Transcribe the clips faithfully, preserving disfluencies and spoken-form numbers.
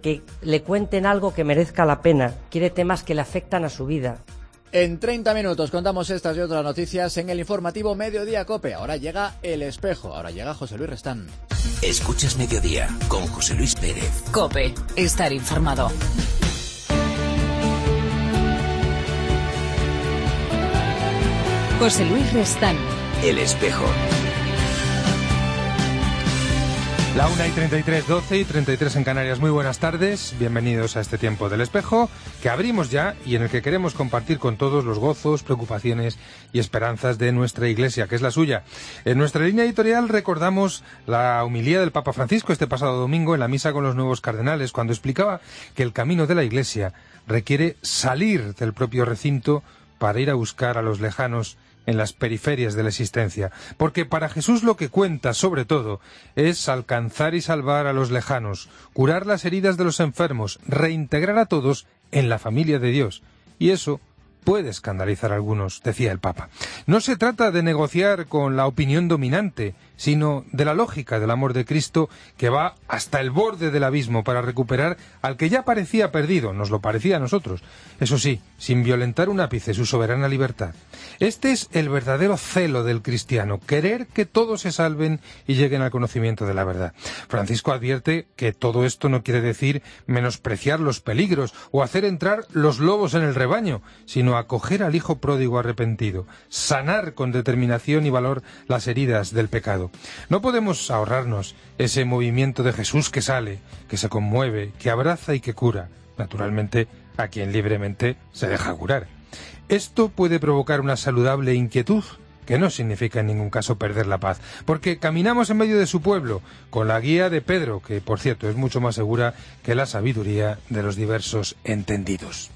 que le cuenten algo que merezca la pena, quiere temas que le afectan a su vida. En treinta minutos contamos estas y otras noticias en el informativo Mediodía COPE. Ahora llega El Espejo, ahora llega José Luis Restán. Escuchas Mediodía con José Luis Pérez. COPE, estar informado. José Luis Restán. El Espejo. La una y treinta y tres, doce y treinta y tres en Canarias. Muy buenas tardes, bienvenidos a este tiempo del Espejo, que abrimos ya y en el que queremos compartir con todos los gozos, preocupaciones y esperanzas de nuestra Iglesia, que es la suya. En nuestra línea editorial recordamos la homilía del Papa Francisco este pasado domingo en la misa con los nuevos cardenales, cuando explicaba que el camino de la Iglesia requiere salir del propio recinto para ir a buscar a los lejanos en las periferias de la existencia, porque para Jesús lo que cuenta, sobre todo, es alcanzar y salvar a los lejanos, curar las heridas de los enfermos, reintegrar a todos en la familia de Dios. Y eso puede escandalizar a algunos, decía el Papa. No se trata de negociar con la opinión dominante, sino de la lógica del amor de Cristo, que va hasta el borde del abismo para recuperar al que ya parecía perdido, nos lo parecía a nosotros, eso sí, sin violentar un ápice su soberana libertad. Este es el verdadero celo del cristiano, querer que todos se salven y lleguen al conocimiento de la verdad. Francisco advierte que todo esto no quiere decir menospreciar los peligros o hacer entrar los lobos en el rebaño, sino acoger al hijo pródigo arrepentido, sanar con determinación y valor las heridas del pecado. No podemos ahorrarnos ese movimiento de Jesús que sale, que se conmueve, que abraza y que cura, naturalmente a quien libremente se deja curar. Esto puede provocar una saludable inquietud, que no significa en ningún caso perder la paz, porque caminamos en medio de su pueblo, con la guía de Pedro, que por cierto es mucho más segura que la sabiduría de los diversos entendidos.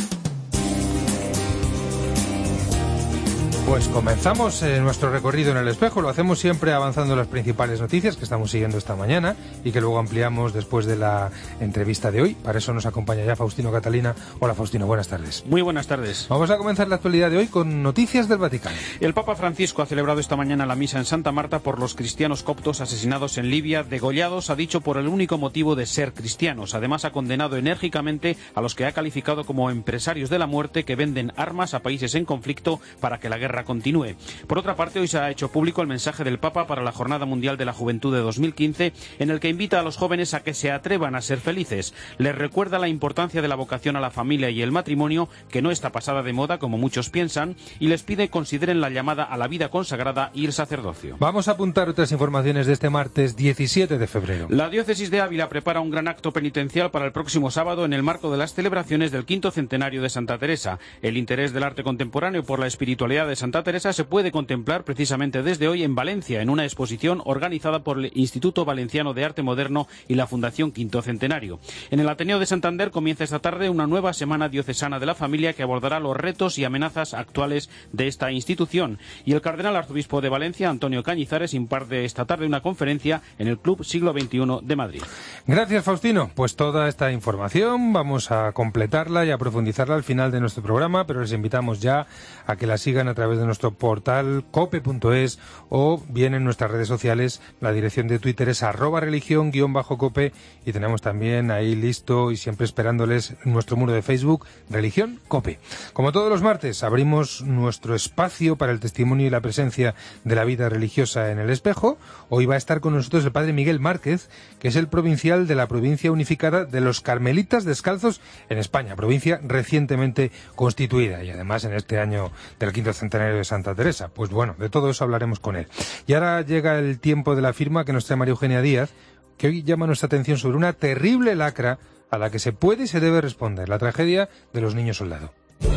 Pues comenzamos eh, nuestro recorrido en el espejo. Lo hacemos siempre avanzando las principales noticias que estamos siguiendo esta mañana y que luego ampliamos después de la entrevista de hoy. Para eso nos acompaña ya Faustino Catalina. Hola Faustino, buenas tardes. Muy buenas tardes. Vamos a comenzar la actualidad de hoy con noticias del Vaticano. El Papa Francisco ha celebrado esta mañana la misa en Santa Marta por los cristianos coptos asesinados en Libia, degollados, ha dicho, por el único motivo de ser cristianos. Además ha condenado enérgicamente a los que ha calificado como empresarios de la muerte que venden armas a países en conflicto para que la guerra continúe. Por otra parte, hoy se ha hecho público el mensaje del Papa para la Jornada Mundial de la Juventud de dos mil quince, en el que invita a los jóvenes a que se atrevan a ser felices. Les recuerda la importancia de la vocación a la familia y el matrimonio, que no está pasada de moda como muchos piensan, y les pide consideren la llamada a la vida consagrada y el sacerdocio. Vamos a apuntar otras informaciones de este martes diecisiete de febrero. La diócesis de Ávila prepara un gran acto penitencial para el próximo sábado en el marco de las celebraciones del quinto centenario de Santa Teresa. El interés del arte contemporáneo por la espiritualidad de Santa Teresa se puede contemplar precisamente desde hoy en Valencia, en una exposición organizada por el Instituto Valenciano de Arte Moderno y la Fundación Quinto Centenario. En el Ateneo de Santander comienza esta tarde una nueva Semana Diocesana de la Familia que abordará los retos y amenazas actuales de esta institución. Y el cardenal arzobispo de Valencia, Antonio Cañizares, imparte esta tarde una conferencia en el Club Siglo veintiuno de Madrid. Gracias, Faustino. Pues toda esta información vamos a completarla y a profundizarla al final de nuestro programa, pero les invitamos ya a que la sigan a través de nuestro portal cope punto es o bien en nuestras redes sociales. La dirección de Twitter es arroba religión guión bajo cope y tenemos también ahí listo y siempre esperándoles nuestro muro de Facebook, Religión Cope. Como todos los martes, abrimos nuestro espacio para el testimonio y la presencia de la vida religiosa en el espejo. Hoy va a estar con nosotros el padre Miguel Márquez, que es el provincial de la provincia unificada de los Carmelitas Descalzos en España, provincia recientemente constituida y además en este año del quinto centenario de Santa Teresa. Pues bueno, de todo eso hablaremos con él. Y ahora llega el tiempo de la firma que nos trae María Eugenia Díaz, que hoy llama nuestra atención sobre una terrible lacra a la que se puede y se debe responder, la tragedia de los niños soldado.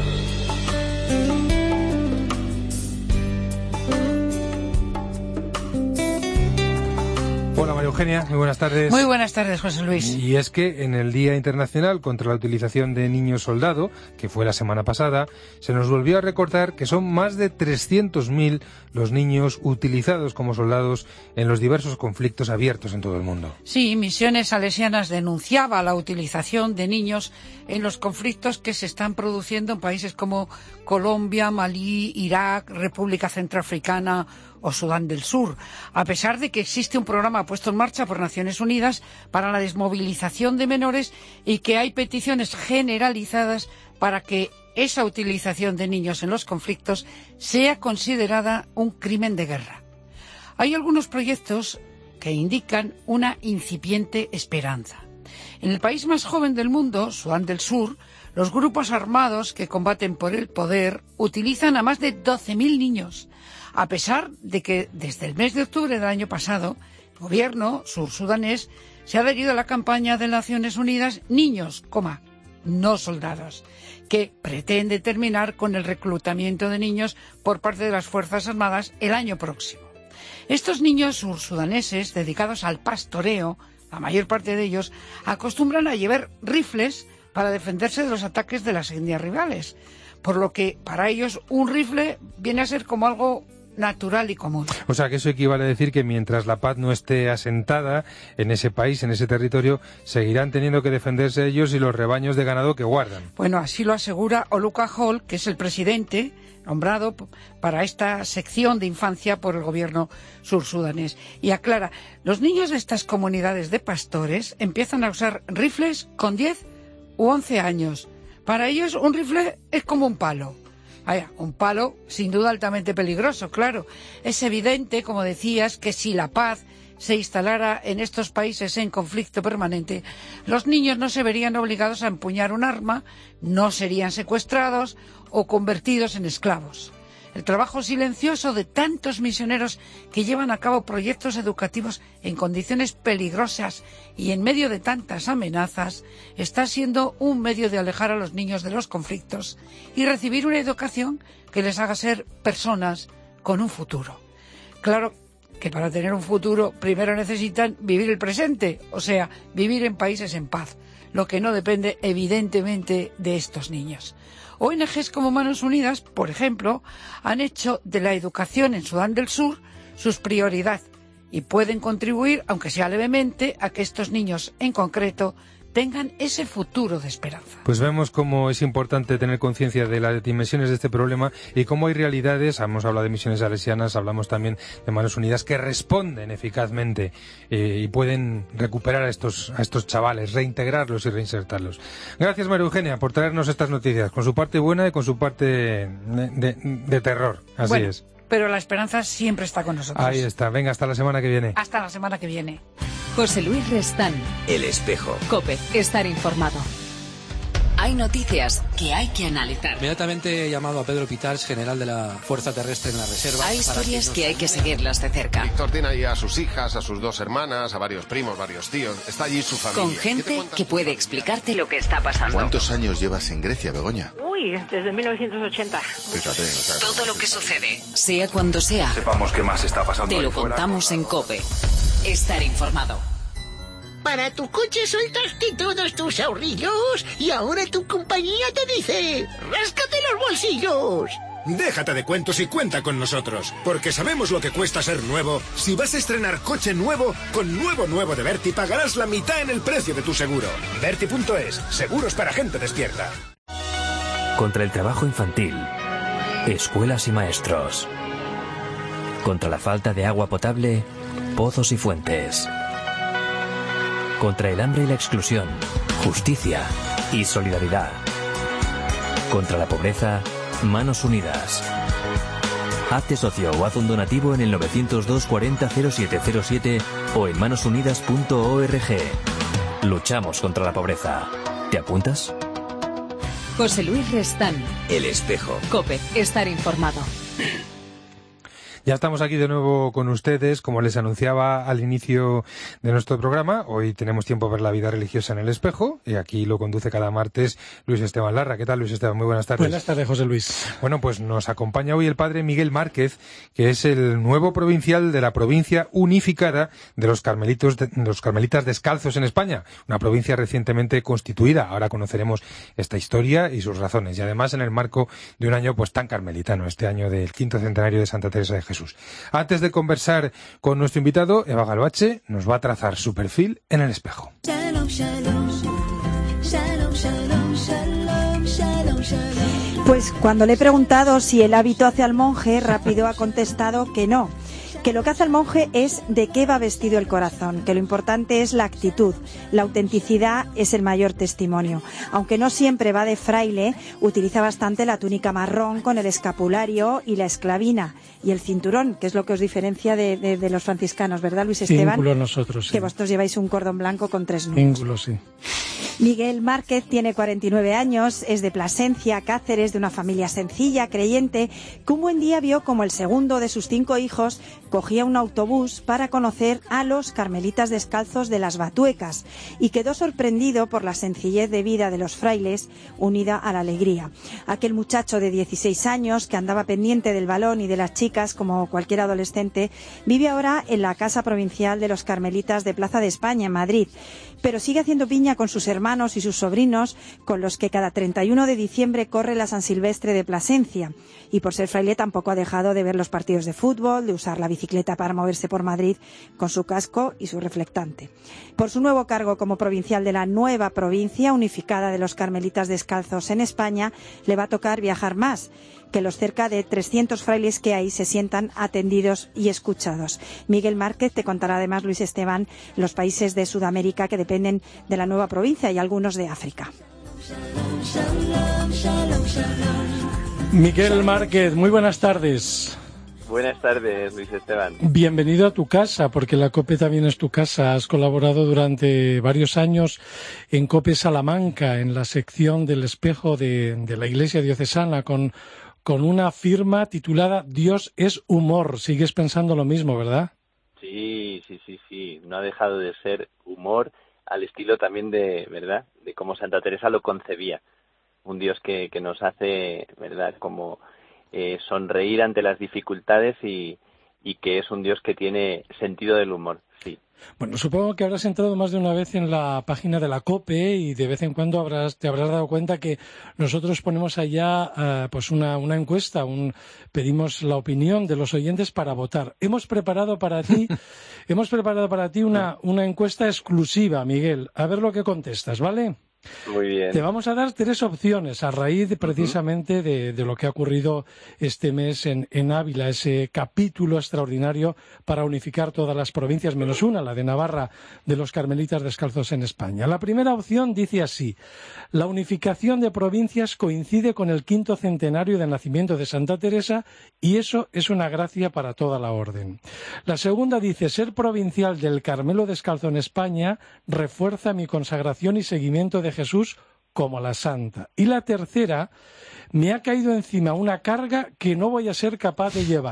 Hola María Eugenia, muy buenas tardes. Muy buenas tardes, José Luis. Y es que en el Día Internacional contra la Utilización de Niños Soldado, que fue la semana pasada, se nos volvió a recordar que son más de trescientos mil los niños utilizados como soldados en los diversos conflictos abiertos en todo el mundo. Sí, Misiones Salesianas denunciaba la utilización de niños en los conflictos que se están produciendo en países como Colombia, Malí, Irak, República Centroafricana o Sudán del Sur, a pesar de que existe un programa puesto en marcha por Naciones Unidas para la desmovilización de menores y que hay peticiones generalizadas para que esa utilización de niños en los conflictos sea considerada un crimen de guerra. Hay algunos proyectos que indican una incipiente esperanza. En el país más joven del mundo, Sudán del Sur, los grupos armados que combaten por el poder utilizan a más de doce mil niños, a pesar de que desde el mes de octubre del año pasado, el gobierno sursudanés se ha adherido a la campaña de Naciones Unidas Niños, coma, no soldados, que pretende terminar con el reclutamiento de niños por parte de las Fuerzas Armadas el año próximo. Estos niños sursudaneses dedicados al pastoreo, la mayor parte de ellos, acostumbran a llevar rifles para defenderse de los ataques de las etnias rivales, por lo que para ellos un rifle viene a ser como algo natural y común. O sea, que eso equivale a decir que mientras la paz no esté asentada en ese país, en ese territorio, seguirán teniendo que defenderse ellos y los rebaños de ganado que guardan. Bueno, así lo asegura Oluka Hall, que es el presidente nombrado para esta sección de infancia por el gobierno sursudanés. Y aclara, los niños de estas comunidades de pastores empiezan a usar rifles con diez u once años. Para ellos un rifle es como un palo. Vaya, un palo sin duda altamente peligroso, claro. Es evidente, como decías, que si la paz se instalara en estos países en conflicto permanente, los niños no se verían obligados a empuñar un arma, no serían secuestrados o convertidos en esclavos. El trabajo silencioso de tantos misioneros que llevan a cabo proyectos educativos en condiciones peligrosas y en medio de tantas amenazas está siendo un medio de alejar a los niños de los conflictos y recibir una educación que les haga ser personas con un futuro. Claro que para tener un futuro primero necesitan vivir el presente, o sea, vivir en países en paz, lo que no depende evidentemente de estos niños. O N Ges como Manos Unidas, por ejemplo, han hecho de la educación en Sudán del Sur sus prioridad y pueden contribuir, aunque sea levemente, a que estos niños en concreto tengan ese futuro de esperanza. Pues vemos cómo es importante tener conciencia de las dimensiones de este problema y cómo hay realidades, hemos hablado de misiones salesianas, hablamos también de Manos Unidas, que responden eficazmente eh, y pueden recuperar a estos, a estos chavales, reintegrarlos y reinsertarlos. Gracias, María Eugenia, por traernos estas noticias, con su parte buena y con su parte de, de, de terror. Así bueno, es. Pero la esperanza siempre está con nosotros. Ahí está. Venga, hasta la semana que viene. Hasta la semana que viene. José Luis Restán. El Espejo. COPE. Estar informado. Hay noticias que hay que analizar. Inmediatamente he llamado a Pedro Pitars, general de la Fuerza Terrestre en la Reserva. Hay historias que, que, que hay que seguirlas de cerca. Víctor tiene ahí a sus hijas, a sus dos hermanas, a varios primos, varios tíos. Está allí su familia. Con gente que puede explicarte lo que está pasando. ¿Cuántos años llevas en Grecia, Begoña? Uy, desde mil novecientos ochenta. Fíjate, o sea, todo lo que sucede, sea cuando sea, sepamos qué más está pasando. Te lo contamos fuera. En COPE. Estar informado. Para tu coche soltaste todos tus ahorrillos y ahora tu compañía te dice, ¡ráscate los bolsillos! Déjate de cuentos y cuenta con nosotros, porque sabemos lo que cuesta ser nuevo. Si vas a estrenar coche nuevo, con Nuevo Nuevo de Berti pagarás la mitad en el precio de tu seguro. Berti punto es, seguros para gente despierta. Contra el trabajo infantil, escuelas y maestros. Contra la falta de agua potable, pozos y fuentes. Contra el hambre y la exclusión, justicia y solidaridad. Contra la pobreza, Manos Unidas. Hazte socio o haz un donativo en el novecientos dos cuarenta cero siete cero siete o en manos unidas punto org. Luchamos contra la pobreza. ¿Te apuntas? José Luis Restán. El Espejo. COPE. Estar informado. Ya estamos aquí de nuevo con ustedes, como les anunciaba al inicio de nuestro programa. Hoy tenemos tiempo a ver la vida religiosa en el Espejo y aquí lo conduce cada martes Luis Esteban Larra. ¿Qué tal, Luis Esteban? Muy buenas tardes. Buenas tardes, José Luis. Bueno, pues nos acompaña hoy el padre Miguel Márquez, que es el nuevo provincial de la provincia unificada de los carmelitos de, de los carmelitas descalzos en España, una provincia recientemente constituida. Ahora conoceremos esta historia y sus razones, y además en el marco de un año pues tan carmelitano, este año del quinto centenario de Santa Teresa de Jesús. Antes de conversar con nuestro invitado, Eva Galoache nos va a trazar su perfil en el Espejo. Shalom, shalom, shalom, shalom, shalom, shalom, shalom. Pues cuando le he preguntado si el hábito hace al monje, rápido ha contestado que no. que lo que hace el monje es de qué va vestido el corazón, que lo importante es la actitud, la autenticidad es el mayor testimonio. Aunque no siempre va de fraile, utiliza bastante la túnica marrón con el escapulario y la esclavina y el cinturón, que es lo que os diferencia de, de, de los franciscanos, ¿verdad, Luis Esteban? Cíngulo nosotros, sí. Que vosotros lleváis un cordón blanco con tres nudos. Cíngulo, sí. Miguel Márquez tiene cuarenta y nueve años, es de Plasencia, Cáceres, de una familia sencilla, creyente, que un buen día vio como el segundo de sus cinco hijos cogía un autobús para conocer a los carmelitas descalzos de las Batuecas y quedó sorprendido por la sencillez de vida de los frailes unida a la alegría. Aquel muchacho de dieciséis años que andaba pendiente del balón y de las chicas como cualquier adolescente vive ahora en la Casa Provincial de los Carmelitas de Plaza de España en Madrid, pero sigue haciendo piña con sus hermanos y sus sobrinos con los que cada treinta y uno de diciembre corre la San Silvestre de Plasencia y por ser fraile tampoco ha dejado de ver los partidos de fútbol, de usar la bicicleta para moverse por Madrid con su casco y su reflectante. Por su nuevo cargo como provincial de la nueva provincia unificada de los Carmelitas Descalzos en España, le va a tocar viajar más, que los cerca de trescientos frailes que hay se sientan atendidos y escuchados. Miguel Márquez te contará además, Luis Esteban, los países de Sudamérica que dependen de la nueva provincia y algunos de África. Miguel Márquez, muy buenas tardes. Buenas tardes, Luis Esteban. Bienvenido a tu casa, porque la COPE también es tu casa. Has colaborado durante varios años en COPE Salamanca, en la sección del espejo de, de la Iglesia Diocesana, con, con una firma titulada Dios es humor. Sigues pensando lo mismo, ¿verdad? Sí, sí, sí, sí. No ha dejado de ser humor al estilo también de, ¿verdad?, de cómo Santa Teresa lo concebía. Un Dios que, que nos hace, ¿verdad?, como Eh, sonreír ante las dificultades y, y que es un Dios que tiene sentido del humor, sí. Bueno, supongo que habrás entrado más de una vez en la página de la COPE y de vez en cuando habrás, te habrás dado cuenta que nosotros ponemos allá uh, pues una, una encuesta, un, pedimos la opinión de los oyentes para votar. Hemos preparado para ti, hemos preparado para ti una, una encuesta exclusiva, Miguel. A ver lo que contestas, ¿vale? Muy bien. Te vamos a dar tres opciones a raíz de, precisamente de, de lo que ha ocurrido este mes en, en Ávila, ese capítulo extraordinario para unificar todas las provincias, menos una, la de Navarra, de los Carmelitas Descalzos en España. La primera opción dice así: la unificación de provincias coincide con el quinto centenario del nacimiento de Santa Teresa y eso es una gracia para toda la orden. La segunda dice: ser provincial del Carmelo Descalzo en España refuerza mi consagración y seguimiento de Jesús como la santa. Y la tercera: me ha caído encima una carga que no voy a ser capaz de llevar.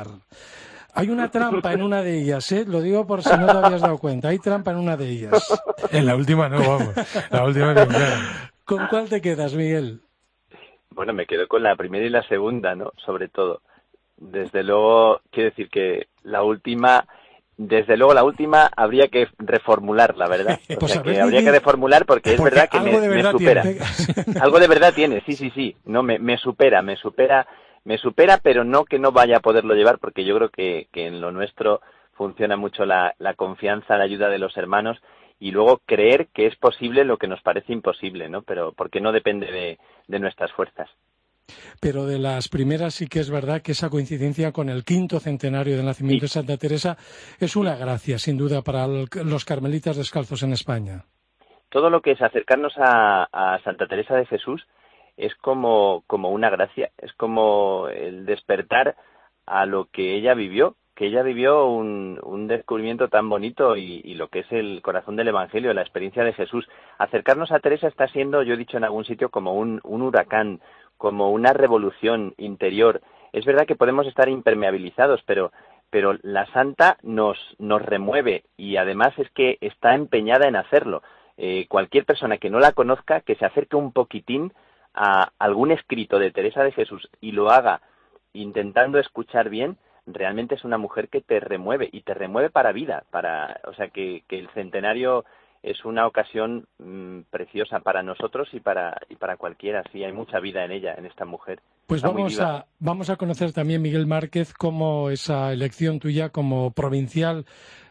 Hay una trampa en una de ellas, ¿eh? Lo digo por si no te habías dado cuenta. Hay trampa en una de ellas. En la última no, vamos. La última no, claro. ¿Con cuál te quedas, Miguel? Bueno, me quedo con la primera y la segunda, ¿no? Sobre todo. Desde luego, quiero decir que la última... Desde luego, la última habría que reformularla, ¿verdad? O pues sea, que habría que reformular porque es porque verdad que algo me, de verdad me supera. Tiene. Algo de verdad tiene, sí, sí, sí. No, me, me supera, me supera, me supera, pero no que no vaya a poderlo llevar, porque yo creo que, que en lo nuestro funciona mucho la, la confianza, la ayuda de los hermanos y luego creer que es posible lo que nos parece imposible, ¿no? Pero porque no depende de, de nuestras fuerzas. Pero de las primeras sí que es verdad que esa coincidencia con el quinto centenario del nacimiento sí. de Santa Teresa es una gracia, sin duda, para el, los Carmelitas Descalzos en España. Todo lo que es acercarnos a, a Santa Teresa de Jesús es como, como una gracia, es como el despertar a lo que ella vivió, que ella vivió un, un descubrimiento tan bonito y, y lo que es el corazón del Evangelio, la experiencia de Jesús. Acercarnos a Teresa está siendo, yo he dicho en algún sitio, como un, un huracán, como una revolución interior. Es verdad que podemos estar impermeabilizados, pero, pero la santa nos, nos remueve y además es que está empeñada en hacerlo. Eh, cualquier persona que no la conozca, que se acerque un poquitín a algún escrito de Teresa de Jesús y lo haga intentando escuchar bien, realmente es una mujer que te remueve y te remueve para vida, para, o sea que, que el centenario es una ocasión mmm, preciosa para nosotros y para y para cualquiera. Sí, hay mucha vida en ella, en esta mujer. Pues vamos a vamos a conocer también, Miguel Márquez, cómo esa elección tuya como provincial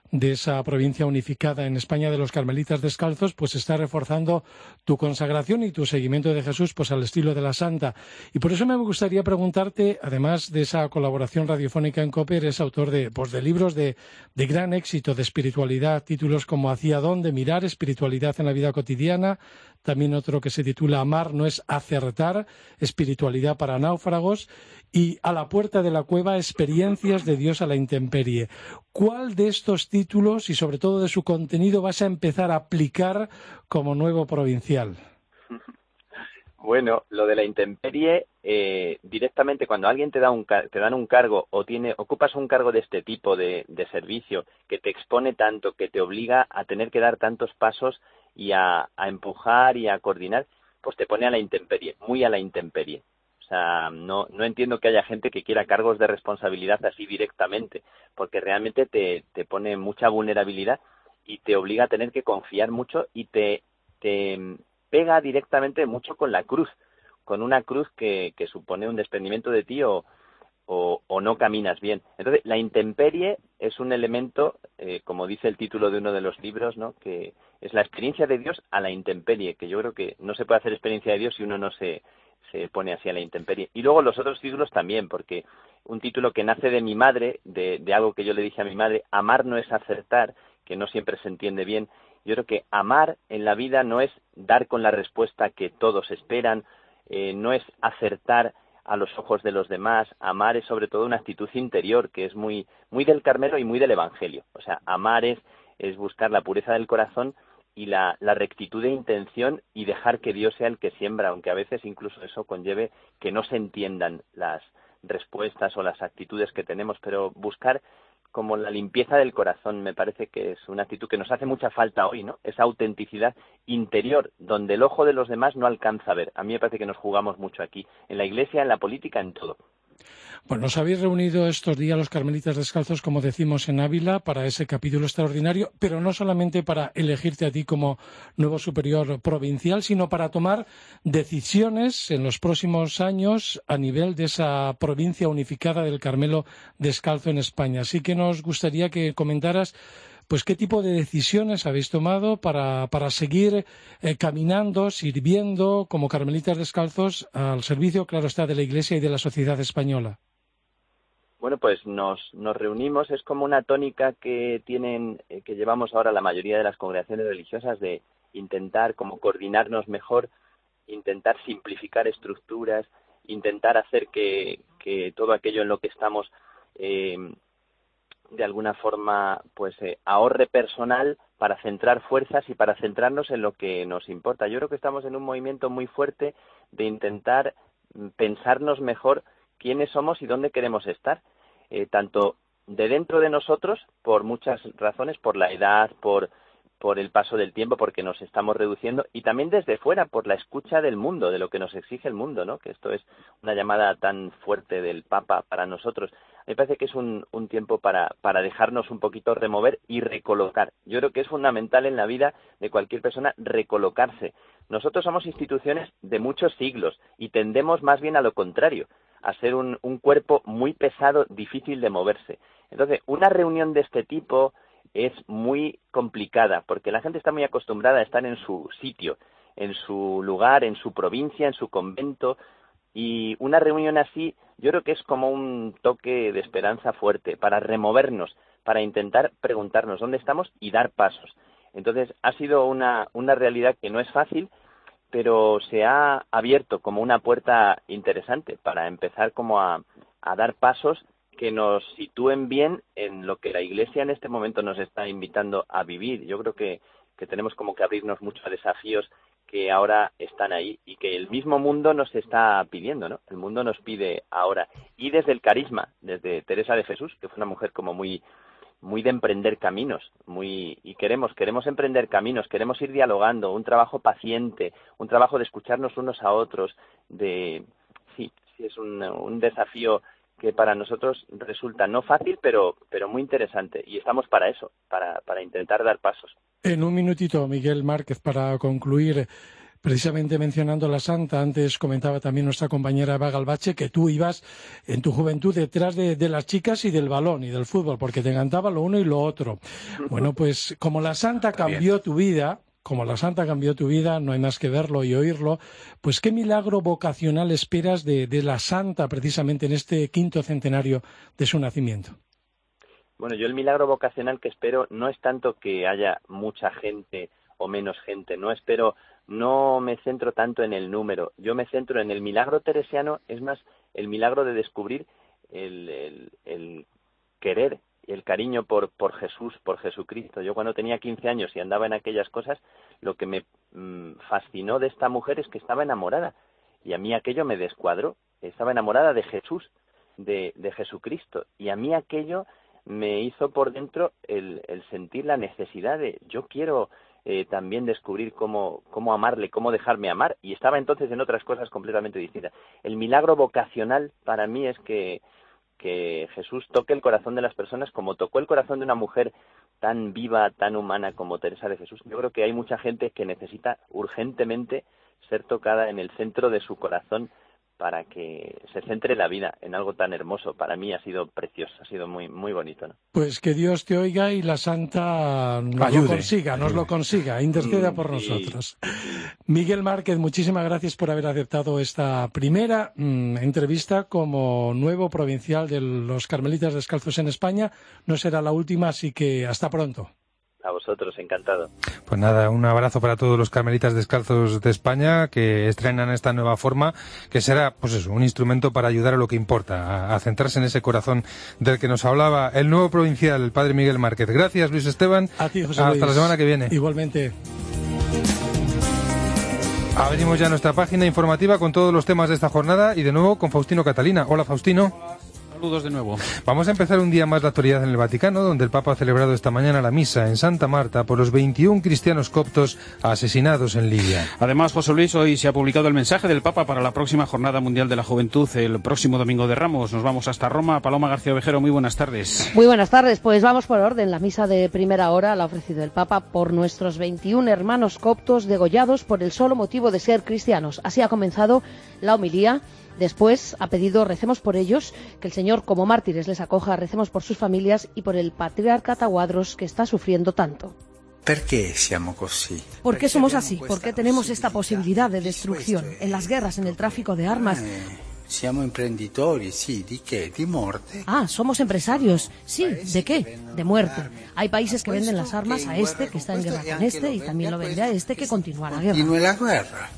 de esa provincia unificada en España de los Carmelitas Descalzos, pues está reforzando tu consagración y tu seguimiento de Jesús pues al estilo de la Santa. Y por eso me gustaría preguntarte, además de esa colaboración radiofónica en COPE, eres autor de, pues, de libros de, de gran éxito de espiritualidad, títulos como Hacia dónde mirar, espiritualidad en la vida cotidiana, también otro que se titula Amar no es acertar, espiritualidad para náufragos, y A la puerta de la cueva, experiencias de Dios a la intemperie. ¿Cuál de estos títulos y sobre todo de su contenido vas a empezar a aplicar como nuevo provincial? Bueno, lo de la intemperie, eh, directamente cuando alguien te da un te dan un cargo o tiene ocupas un cargo de este tipo de, de servicio que te expone tanto, que te obliga a tener que dar tantos pasos y a, a empujar y a coordinar, pues te pone a la intemperie, muy a la intemperie. O sea, no, no entiendo que haya gente que quiera cargos de responsabilidad así directamente, porque realmente te, te pone mucha vulnerabilidad y te obliga a tener que confiar mucho y te, te pega directamente mucho con la cruz, con una cruz que, que supone un desprendimiento de ti o, o, o no caminas bien. Entonces, la intemperie es un elemento, eh, como dice el título de uno de los libros, ¿no?, que es la experiencia de Dios a la intemperie, que yo creo que no se puede hacer experiencia de Dios si uno no se, se pone así a la intemperie. Y luego los otros títulos también, porque un título que nace de mi madre, de, de algo que yo le dije a mi madre, amar no es acertar, que no siempre se entiende bien. Yo creo que amar en la vida no es dar con la respuesta que todos esperan, eh, no es acertar a los ojos de los demás. Amar es sobre todo una actitud interior que es muy, muy del Carmelo y muy del Evangelio. O sea, amar es, es buscar la pureza del corazón y la, la rectitud de intención y dejar que Dios sea el que siembra, aunque a veces incluso eso conlleve que no se entiendan las respuestas o las actitudes que tenemos, pero buscar como la limpieza del corazón me parece que es una actitud que nos hace mucha falta hoy, ¿no? Esa autenticidad interior donde el ojo de los demás no alcanza a ver. A mí me parece que nos jugamos mucho aquí, en la Iglesia, en la política, en todo. Bueno, nos habéis reunido estos días los Carmelitas Descalzos, como decimos, en Ávila para ese capítulo extraordinario, pero no solamente para elegirte a ti como nuevo superior provincial, sino para tomar decisiones en los próximos años a nivel de esa provincia unificada del Carmelo Descalzo en España. Así que nos gustaría que comentaras pues qué tipo de decisiones habéis tomado para, para seguir eh, caminando, sirviendo como Carmelitas Descalzos al servicio, claro está, de la Iglesia y de la sociedad española. Bueno, pues nos, nos reunimos, es como una tónica que tienen, eh, que llevamos ahora la mayoría de las congregaciones religiosas de intentar como coordinarnos mejor, intentar simplificar estructuras, intentar hacer que, que todo aquello en lo que estamos eh, de alguna forma pues eh, ahorre personal para centrar fuerzas y para centrarnos en lo que nos importa. Yo creo que estamos en un movimiento muy fuerte de intentar pensarnos mejor quiénes somos y dónde queremos estar, eh, tanto de dentro de nosotros, por muchas razones, por la edad, por, por el paso del tiempo, porque nos estamos reduciendo, y también desde fuera, por la escucha del mundo, de lo que nos exige el mundo, ¿no? Que esto es una llamada tan fuerte del Papa para nosotros. Me parece que es un, un tiempo para, para dejarnos un poquito remover y recolocar. Yo creo que es fundamental en la vida de cualquier persona recolocarse. Nosotros somos instituciones de muchos siglos y tendemos más bien a lo contrario, a ser un, un cuerpo muy pesado, difícil de moverse. Entonces, una reunión de este tipo es muy complicada, porque la gente está muy acostumbrada a estar en su sitio, en su lugar, en su provincia, en su convento, y una reunión así yo creo que es como un toque de esperanza fuerte para removernos, para intentar preguntarnos dónde estamos y dar pasos. Entonces, ha sido una, una realidad que no es fácil, pero se ha abierto como una puerta interesante para empezar como a, a dar pasos que nos sitúen bien en lo que la Iglesia en este momento nos está invitando a vivir. Yo creo que, que tenemos como que abrirnos mucho a desafíos que ahora están ahí y que el mismo mundo nos está pidiendo, ¿no? El mundo nos pide ahora. Y desde el carisma, desde Teresa de Jesús, que fue una mujer como muy muy de emprender caminos, muy y queremos queremos emprender caminos, queremos ir dialogando, un trabajo paciente, un trabajo de escucharnos unos a otros, de sí, sí es un, un desafío que para nosotros resulta no fácil, pero pero muy interesante, y estamos para eso, para para intentar dar pasos. En un minutito, Miguel Márquez, para concluir, precisamente mencionando la santa, antes comentaba también nuestra compañera Eva Galbache que tú ibas en tu juventud detrás de, de las chicas y del balón y del fútbol, porque te encantaba lo uno y lo otro. Bueno, pues como la santa cambió tu vida, como la santa cambió tu vida, no hay más que verlo y oírlo, pues ¿qué milagro vocacional esperas de, de la santa precisamente en este quinto centenario de su nacimiento? Bueno, yo el milagro vocacional que espero no es tanto que haya mucha gente o menos gente, no espero, no me centro tanto en el número, yo me centro en el milagro teresiano, es más el milagro de descubrir el, el, el querer y el cariño por, por Jesús, por Jesucristo. Yo cuando tenía quince años y andaba en aquellas cosas, lo que me mmm, fascinó de esta mujer es que estaba enamorada, y a mí aquello me descuadró, estaba enamorada de Jesús, de, de Jesucristo, y a mí aquello me hizo por dentro el, el sentir la necesidad de, yo quiero eh, también descubrir cómo, cómo amarle, cómo dejarme amar, y estaba entonces en otras cosas completamente distintas. El milagro vocacional para mí es que, que Jesús toque el corazón de las personas como tocó el corazón de una mujer tan viva, tan humana como Teresa de Jesús. Yo creo que hay mucha gente que necesita urgentemente ser tocada en el centro de su corazón para que se centre la vida en algo tan hermoso. Para mí ha sido precioso, ha sido muy muy bonito, ¿no? Pues que Dios te oiga y la Santa nos ayude, lo consiga, ayude. nos lo consiga, interceda por sí. nosotros. Miguel Márquez, muchísimas gracias por haber aceptado esta primera mmm, entrevista como nuevo provincial de los Carmelitas Descalzos en España. No será la última, así que hasta pronto. A vosotros, encantado. Pues nada, un abrazo para todos los Carmelitas Descalzos de España que estrenan esta nueva forma, que será, pues eso, un instrumento para ayudar a lo que importa, a, a centrarse en ese corazón del que nos hablaba el nuevo provincial, el padre Miguel Márquez. Gracias, Luis Esteban. A ti, José Hasta Luis. la semana que viene. Igualmente. Abrimos ya nuestra página informativa con todos los temas de esta jornada y de nuevo con Faustino Catalina. Hola, Faustino. Saludos de nuevo. Vamos a empezar un día más la actualidad en el Vaticano, donde el Papa ha celebrado esta mañana la misa en Santa Marta por los veintiún cristianos coptos asesinados en Libia. Además, José Luis, hoy se ha publicado el mensaje del Papa para la próxima Jornada Mundial de la Juventud, el próximo Domingo de Ramos. Nos vamos hasta Roma. Paloma García Ovejero, muy buenas tardes. Muy buenas tardes. Pues vamos por orden. La misa de primera hora la ha ofrecido el Papa por nuestros veintiún hermanos coptos degollados por el solo motivo de ser cristianos. Así ha comenzado la homilía. Después ha pedido, recemos por ellos, que el Señor como mártires les acoja, recemos por sus familias y por el patriarca Taguadros, que está sufriendo tanto. ¿Por qué somos así? ¿Por qué somos así? ¿Por qué tenemos esta posibilidad de destrucción en las guerras, en el tráfico de armas? Somos emprendedores, sí, ¿de qué? ¿De muerte? Ah, somos empresarios, sí, ¿de qué? De muerte. Hay países que venden las armas a este, que está en guerra con este, y también lo vende a este, que continúa la guerra. Y no la guerra.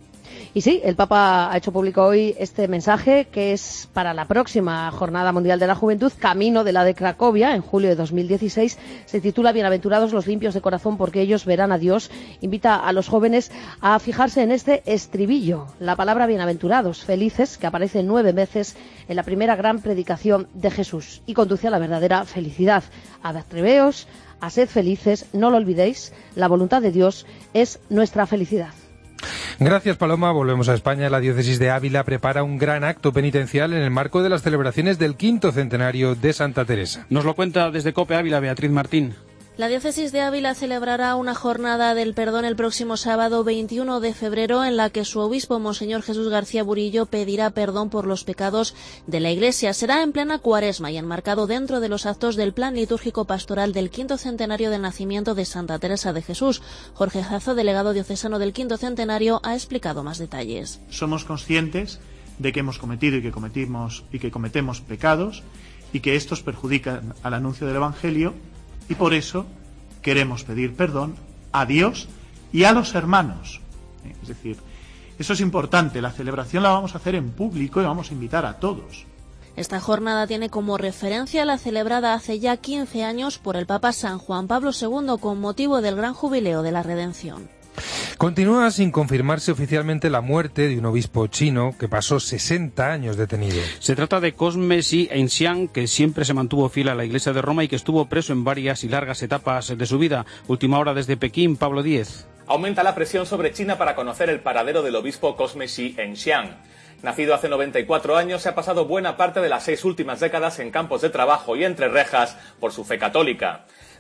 Y sí, el Papa ha hecho público hoy este mensaje que es para la próxima Jornada Mundial de la Juventud, camino de la de Cracovia, en julio de dos mil dieciséis. Se titula Bienaventurados los limpios de corazón porque ellos verán a Dios. Invita a los jóvenes a fijarse en este estribillo, la palabra bienaventurados, felices, que aparece nueve veces en la primera gran predicación de Jesús y conduce a la verdadera felicidad. Atreveos a ser felices, no lo olvidéis, la voluntad de Dios es nuestra felicidad. Gracias, Paloma. Volvemos a España. La diócesis de Ávila prepara un gran acto penitencial en el marco de las celebraciones del quinto centenario de Santa Teresa. Nos lo cuenta desde COPE Ávila Beatriz Martín. La diócesis de Ávila celebrará una jornada del perdón el próximo sábado veintiuno de febrero en la que su obispo, Monseñor Jesús García Burillo, pedirá perdón por los pecados de la Iglesia. Será en plena Cuaresma y enmarcado dentro de los actos del plan litúrgico pastoral del quinto centenario del nacimiento de Santa Teresa de Jesús. Jorge Jazo, delegado diocesano del quinto centenario, ha explicado más detalles. Somos conscientes de que hemos cometido y que cometimos y que cometemos pecados y que estos perjudican al anuncio del Evangelio. Y por eso queremos pedir perdón a Dios y a los hermanos. Es decir, eso es importante. La celebración la vamos a hacer en público y vamos a invitar a todos. Esta jornada tiene como referencia la celebrada hace ya quince años por el Papa San Juan Pablo segundo con motivo del Gran Jubileo de la Redención. Continúa sin confirmarse oficialmente la muerte de un obispo chino que pasó sesenta años detenido. Se trata de Cosme Xi Enxiang, que siempre se mantuvo fiel a la Iglesia de Roma y que estuvo preso en varias y largas etapas de su vida. Última hora desde Pekín, Pablo Díez. Aumenta la presión sobre China para conocer el paradero del obispo Cosme Xi Enxiang. Nacido hace noventa y cuatro años, se ha pasado buena parte de las seis últimas décadas en campos de trabajo y entre rejas por su fe católica.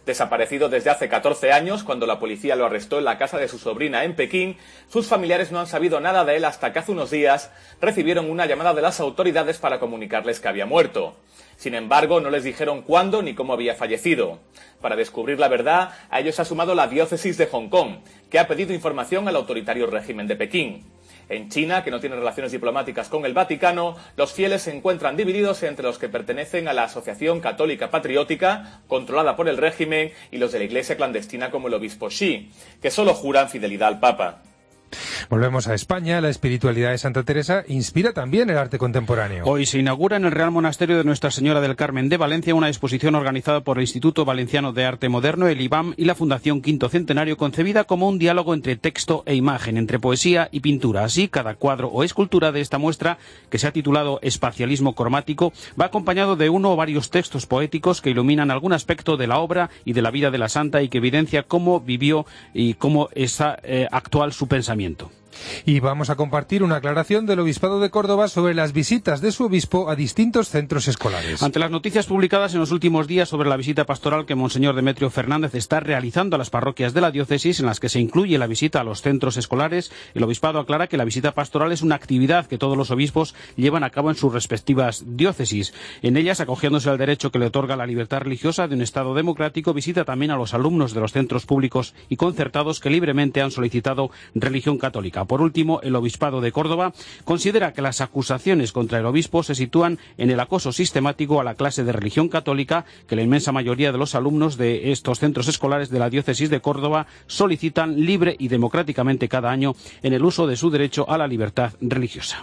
Desaparecido desde hace catorce años, cuando la policía lo arrestó en la casa de su sobrina en Pekín, sus familiares no han sabido nada de él hasta que hace unos días recibieron una llamada de las autoridades para comunicarles que había muerto. Sin embargo, no les dijeron cuándo ni cómo había fallecido. Para descubrir la verdad, a ello se ha sumado la diócesis de Hong Kong, que ha pedido información al autoritario régimen de Pekín. En China, que no tiene relaciones diplomáticas con el Vaticano, los fieles se encuentran divididos entre los que pertenecen a la Asociación Católica Patriótica, controlada por el régimen, y los de la Iglesia clandestina como el obispo Xi, que solo juran fidelidad al Papa. Volvemos a España. La espiritualidad de Santa Teresa inspira también el arte contemporáneo. Hoy se inaugura en el Real Monasterio de Nuestra Señora del Carmen de Valencia una exposición organizada por el Instituto Valenciano de Arte Moderno, el I B A M, y la Fundación Quinto Centenario, concebida como un diálogo entre texto e imagen, entre poesía y pintura. Así, cada cuadro o escultura de esta muestra, que se ha titulado Espacialismo Cromático, va acompañado de uno o varios textos poéticos que iluminan algún aspecto de la obra y de la vida de la santa y que evidencia cómo vivió y cómo es eh, actual su pensamiento. Y vamos a compartir una aclaración del Obispado de Córdoba sobre las visitas de su obispo a distintos centros escolares. Ante las noticias publicadas en los últimos días sobre la visita pastoral que Monseñor Demetrio Fernández está realizando a las parroquias de la diócesis, en las que se incluye la visita a los centros escolares, el Obispado aclara que la visita pastoral es una actividad que todos los obispos llevan a cabo en sus respectivas diócesis. En ellas, acogiéndose al derecho que le otorga la libertad religiosa de un Estado democrático, visita también a los alumnos de los centros públicos y concertados que libremente han solicitado religión católica. Por último, el Obispado de Córdoba considera que las acusaciones contra el obispo se sitúan en el acoso sistemático a la clase de religión católica que la inmensa mayoría de los alumnos de estos centros escolares de la diócesis de Córdoba solicitan libre y democráticamente cada año en el uso de su derecho a la libertad religiosa.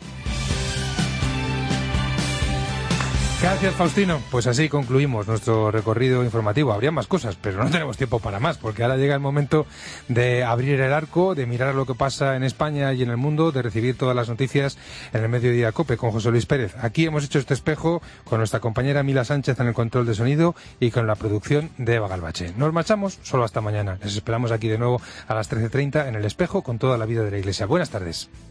Gracias, Faustino. Pues así concluimos nuestro recorrido informativo. Habría más cosas, pero no tenemos tiempo para más, porque ahora llega el momento de abrir el arco, de mirar lo que pasa en España y en el mundo, de recibir todas las noticias en el Mediodía COPE con José Luis Pérez. Aquí hemos hecho este espejo con nuestra compañera Mila Sánchez en el control de sonido y con la producción de Eva Galvache. Nos marchamos solo hasta mañana. Les esperamos aquí de nuevo a las trece treinta en el espejo con toda la vida de la Iglesia. Buenas tardes.